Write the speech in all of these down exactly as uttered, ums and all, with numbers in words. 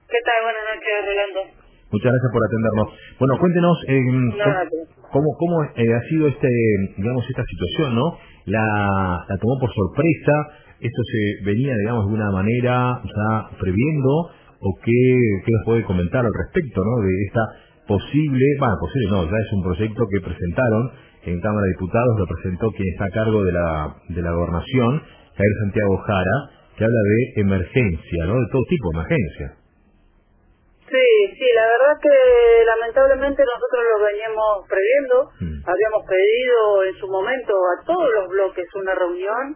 ¿Qué tal? Buenas noches, Rolando. Muchas gracias por atendernos. Bueno, cuéntenos eh, Nada, cómo, cómo eh, ha sido este, digamos, esta situación, ¿no? La, la tomó por sorpresa. ¿Esto se venía, digamos, de alguna manera ya previendo? ¿O qué, qué nos puede comentar al respecto, ¿no? De esta posible, bueno, posible no, ya es un proyecto que presentaron en Cámara de Diputados, lo presentó quien está a cargo de la, de la gobernación, Jair Santiago Jara, que habla de emergencia, ¿no? De todo tipo de emergencia. Sí, sí, la verdad que lamentablemente nosotros lo veníamos previendo, mm. habíamos pedido en su momento a todos los bloques una reunión,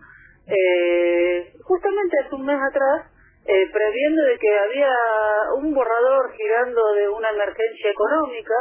eh, justamente hace un mes atrás, eh, previendo de que había un borrador girando de una emergencia económica.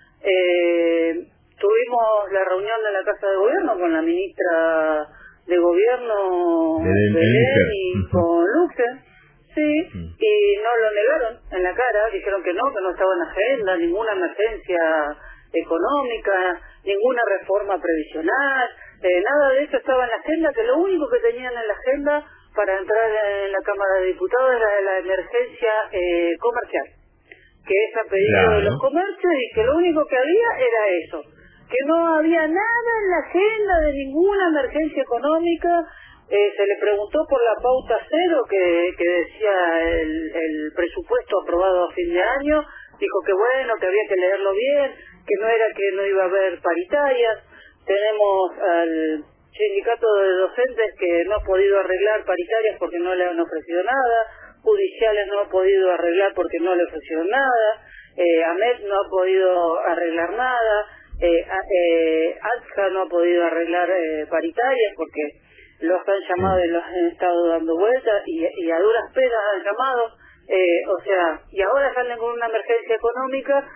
eh, tuvimos la reunión en la Casa de Gobierno con la ministra de Gobierno, Belén, y uh-huh. con Luxen. Sí, y no lo negaron en la cara, dijeron que no, que no estaba en la agenda, ninguna emergencia económica, ninguna reforma previsional, eh, nada de eso estaba en la agenda, que lo único que tenían en la agenda para entrar en la Cámara de Diputados era la emergencia eh, comercial, que es a pedido claro. de los comercios y que lo único que había era eso, que no había nada en la agenda de ninguna emergencia económica. Eh, se le preguntó por la pauta cero que, que decía el, el presupuesto aprobado a fin de año, dijo que bueno, que había que leerlo bien, que no era que no iba a haber paritarias. Tenemos al sindicato de docentes que no ha podido arreglar paritarias porque no le han ofrecido nada, judiciales no ha podido arreglar porque no le ofrecieron nada, eh, AMET no ha podido arreglar nada, eh, eh, ATSCA no ha podido arreglar eh, paritarias porque los han llamado y los han estado dando vueltas y, y a duras penas han llamado, eh, o sea, y ahora salen con una emergencia económica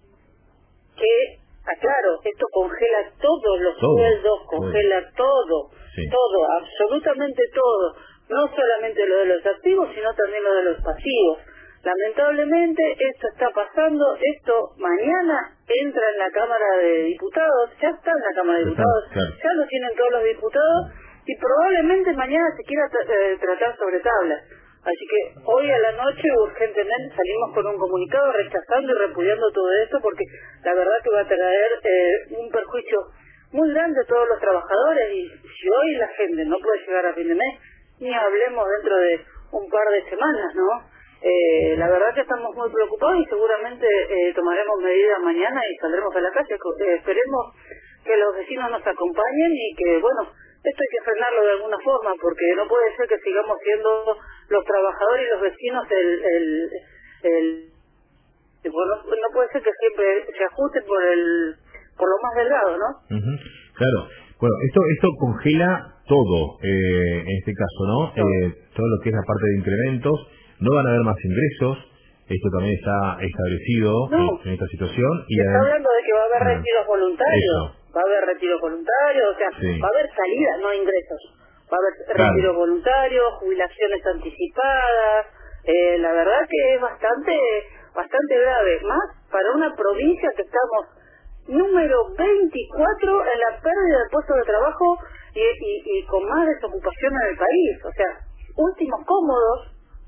que, aclaro, esto congela todos los todo, sueldos, congela todo, todo, sí. todo, absolutamente todo, no solamente lo de los activos, sino también lo de los pasivos. Lamentablemente esto está pasando, esto mañana entra en la Cámara de Diputados, ya está en la Cámara de Diputados, claro. ya lo tienen todos los diputados, y probablemente mañana se quiera tra eh, tratar sobre tablas. Así que hoy a la noche urgentemente salimos con un comunicado rechazando y repudiando todo esto porque la verdad que va a traer eh, un perjuicio muy grande a todos los trabajadores y si hoy la gente no puede llegar a fin de mes, ni hablemos dentro de un par de semanas, ¿no? Eh, la verdad que estamos muy preocupados y seguramente eh, tomaremos medidas mañana y saldremos a la calle. Eh, esperemos que los vecinos nos acompañen y que, bueno, esto hay que frenarlo de alguna forma, porque no puede ser que sigamos siendo los trabajadores y los vecinos el... el, el, el bueno, no puede ser que siempre se ajuste por el por lo más delgado, ¿no? Uh-huh. Claro. Bueno, esto esto congela todo, eh, en este caso, ¿no? Todo. Eh, todo lo que es la parte de incrementos. No van a haber más ingresos. Esto también está establecido no. en, en esta situación. Y se está hablando de que va a haber ah, retiros voluntarios. Eso. Va a haber retiros voluntarios, o sea, sí. va a haber salidas, no ingresos. Va a haber claro. retiros voluntarios, jubilaciones anticipadas. Eh, la verdad que es bastante bastante grave. Más para una provincia que estamos número veinticuatro en la pérdida de puestos de trabajo y, y, y con más desocupación en el país. O sea, últimos cómodos,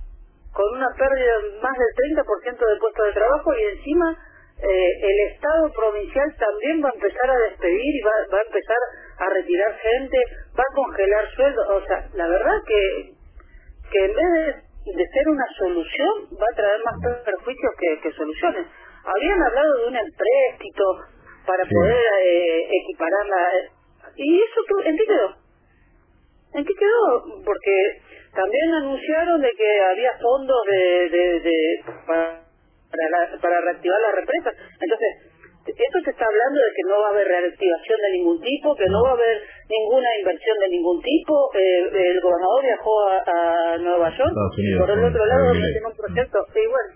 con una pérdida de más del treinta por ciento de puestos de trabajo y encima eh, el Estado provincial también va a empezar a despedir y va, va a empezar a retirar gente, va a congelar sueldos. O sea, la verdad que, que en vez de, de ser una solución va a traer más perjuicios que, que soluciones. Habían hablado de un empréstito para sí. poder eh, equipararla. ¿Y eso en qué quedó? ¿En qué quedó? Porque también anunciaron de que había fondos de, de, de para, para, la, para reactivar las represas. Entonces, esto te está hablando de que no va a haber reactivación de ningún tipo, que no va a haber ninguna inversión de ningún tipo. Eh, el gobernador viajó a, a Nueva York y por el otro lado meten un proyecto, y bueno,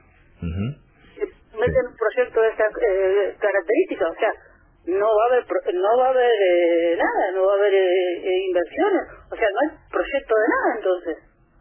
uh-huh. meten un proyecto de estas eh, características, o sea, no va a haber no va a haber eh, nada, no va a haber eh, eh, inversiones, o sea, no hay proyecto de nada entonces.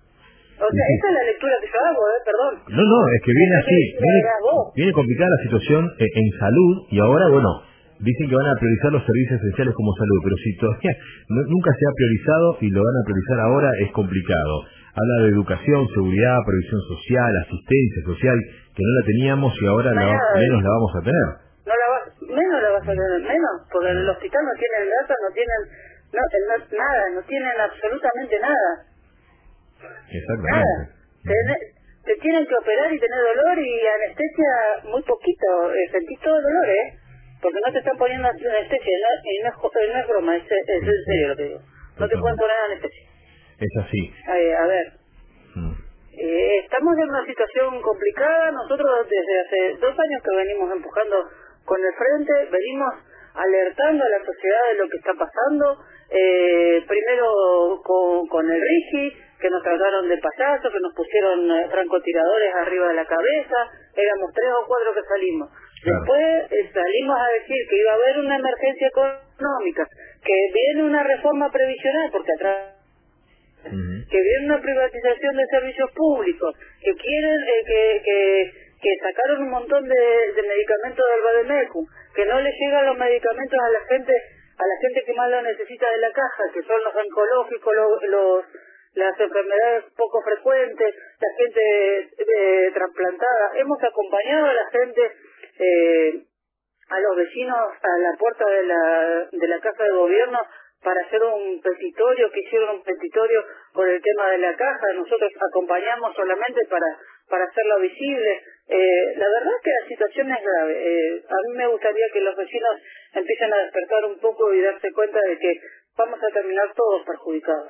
O sea, sí. esa es la lectura que yo hago, eh, perdón. No, no, es que viene así, viene, viene complicada la situación eh, en salud y ahora, bueno, dicen que van a priorizar los servicios esenciales como salud, pero si todavía no, nunca se ha priorizado y lo van a priorizar ahora es complicado. habla de educación, seguridad, previsión social, asistencia social, que no la teníamos y ahora la, menos la vamos a tener. No la vas, menos la vas a tener, menos, porque en el hospital no tienen data, no tienen no, no, nada, no tienen absolutamente nada. Exactamente. Nada. Te, te tienen que operar y tener dolor y anestesia muy poquito, eh, sentís todo el dolor, ¿eh? Porque no te están poniendo anestesia, no, y no, es, no es broma, es, es sí, en serio lo que digo. No te pueden poner anestesia. Es así. Eh, a ver. Mm. Eh, estamos en una situación complicada. Nosotros desde hace dos años que venimos empujando con el frente, venimos alertando a la sociedad de lo que está pasando. Eh, primero con, con el RIGI, que nos trataron de payasos, que nos pusieron eh, francotiradores arriba de la cabeza. Éramos tres o cuatro que salimos. Claro. Después eh, salimos a decir que iba a haber una emergencia económica, que viene una reforma previsional, porque atrás Uh-huh. que viene una privatización de servicios públicos, que quieren eh, que, que que sacaron un montón de, de medicamentos del Bademecum, que no le llegan los medicamentos a la gente a la gente que más lo necesita de la caja, que son los oncológicos, los, los las enfermedades poco frecuentes, la gente eh, trasplantada. Hemos acompañado a la gente, eh, a los vecinos a la puerta de la de la casa de gobierno para hacer un petitorio, que hicieron un petitorio por el tema de la caja. Nosotros acompañamos solamente para para hacerlo visible. Eh, la verdad es que la situación es grave. Eh, a mí me gustaría que los vecinos empiecen a despertar un poco y darse cuenta de que vamos a terminar todos perjudicados.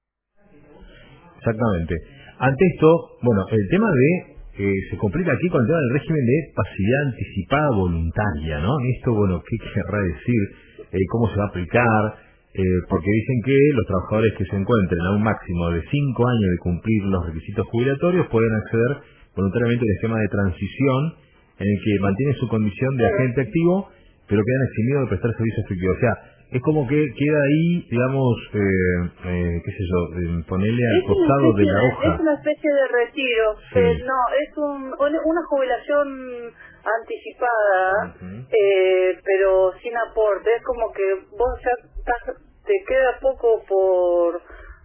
Exactamente. Ante esto, bueno, el tema de, eh, se complica aquí con el tema del régimen de pasividad anticipada voluntaria, ¿no? Esto, bueno, ¿qué querrá decir? Eh, ¿Cómo se va a aplicar? Eh, porque dicen que los trabajadores que se encuentren a un máximo de cinco años de cumplir los requisitos jubilatorios pueden acceder voluntariamente al esquema de transición en el que mantienen su condición de agente activo, pero quedan eximidos de prestar servicios efectivos. O sea, es como que queda ahí, digamos, eh, eh, qué sé yo, eh, ponerle al costado de la hoja. Es una especie de retiro. Sí. Eh, no, es un, una jubilación anticipada, uh-huh. eh, pero sin aporte. Es como que vos ya estás, te queda poco por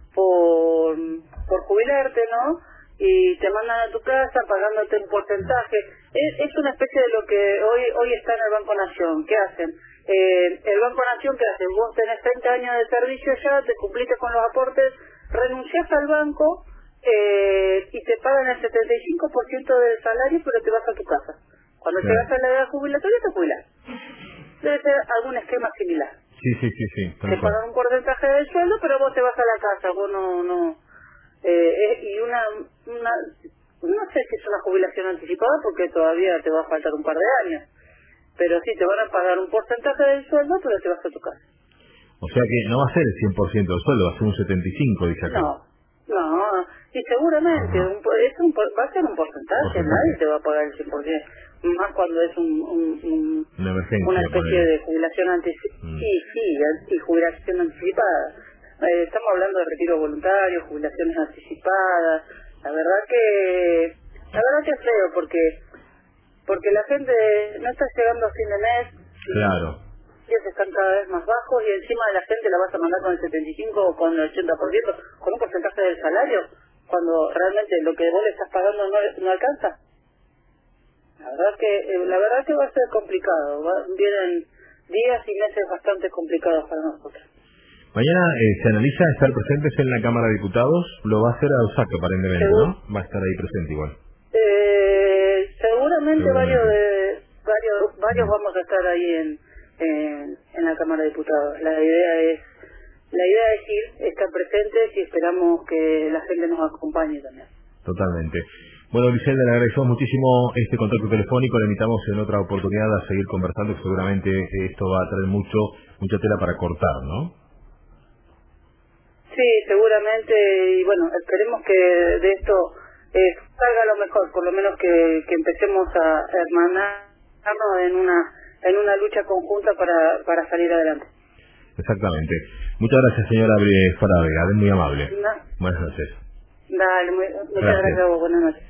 por por jubilarte, ¿no? Y te mandan a tu casa pagándote un porcentaje. Es, es una especie de lo que hoy hoy está en el Banco Nación. ¿Qué hacen? Eh, el Banco Nación, ¿qué hace? Vos tenés treinta años de servicio ya, te cumpliste con los aportes, renunciás al banco eh, y te pagan el setenta y cinco por ciento del salario, pero te vas a tu casa. Cuando claro. llegas a la edad jubilatoria te jubilas. Debe ser algún esquema similar. Sí, sí, sí, sí. Te pagan un porcentaje del sueldo, pero vos te vas a la casa, vos no... no eh, y una, una... no sé si es una jubilación anticipada porque todavía te va a faltar un par de años. Pero sí, te van a pagar un porcentaje del sueldo, pero te vas a tu casa. O sea que no va a ser el cien por ciento del sueldo, va a ser un setenta y cinco por ciento, dice acá. No, no, y seguramente un, es un, va a ser un porcentaje, porcentaje, nadie te va a pagar el cien por ciento. Más cuando es un, un, un una, emergencia, una especie de jubilación anticipada. Mm. Sí, sí, y jubilación anticipada. Eh, estamos hablando de retiro voluntario, jubilaciones anticipadas. La verdad que, la verdad que es feo porque... porque la gente no está llegando a fin de mes. Claro. Los están cada vez más bajos y encima de la gente la vas a mandar con el setenta y cinco o con el ochenta por ciento, con un porcentaje del salario, cuando realmente lo que vos le estás pagando no, no alcanza. La verdad que eh, la verdad que va a ser complicado. Va, vienen días y meses bastante complicados para nosotros. Mañana eh, se analiza estar presentes en la Cámara de Diputados. Lo va a hacer a Osaca aparentemente, ¿no? Va a estar ahí presente igual. Eh, seguramente, seguramente varios de varios varios mm. vamos a estar ahí en, en en la Cámara de Diputados. La idea es la idea es ir, estar presentes y esperamos que la gente nos acompañe también. Totalmente. Bueno, Griselda, le agradecemos muchísimo este contacto telefónico. Le invitamos en otra oportunidad a seguir conversando, que seguramente esto va a traer mucho mucha tela para cortar, ¿no? Sí, seguramente, y bueno, esperemos que de esto eh, salga lo mejor, por lo menos que, que empecemos a hermanarnos en una en una lucha conjunta para, para salir adelante. Exactamente. Muchas gracias, señora Frávega, muy amable. No. Buenas noches. Dale, muy, muchas gracias, gracias a vos, buenas noches.